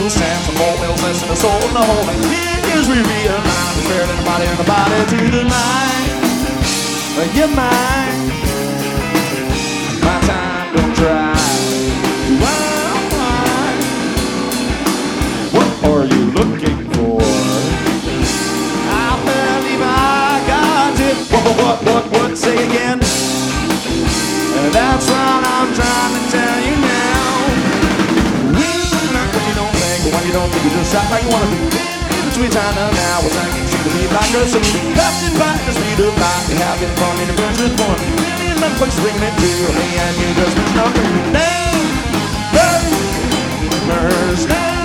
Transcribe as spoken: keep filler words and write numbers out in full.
equals ten. Some more wheels less than a soul in the hole. And here's we realize the spirit in the body and the body to the mind. You're mine. My time don't try. Why, why? What are you looking for? I believe I got it. What, what, what, what, say again? That's what I'm trying to tell you now. When you don't think, when you don't think, you just act like you want to be. In sweet time now, we're taking you to be like us. Captain by the speed of light, you're having fun in the birds with one. Million love folks bring me to me, and you just been talking. Now, birds, birds, now.